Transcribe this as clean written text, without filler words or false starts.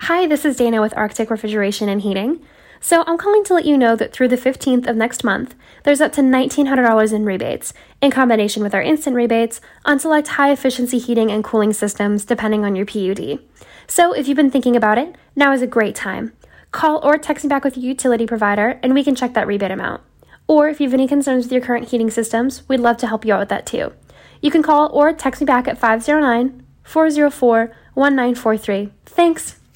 Hi, this is Dana with Arctic Refrigeration and Heating. So I'm calling to let you know that through the 15th of next month, there's up to $1,900 in rebates, in combination with our instant rebates, on select high-efficiency heating and cooling systems depending on your PUD. So if you've been thinking about it, now is a great time. Call or text me back with your utility provider and we can check that rebate amount. Or if you have any concerns with your current heating systems, we'd love to help you out with that too. You can call or text me back at 509-404-1943. Thanks!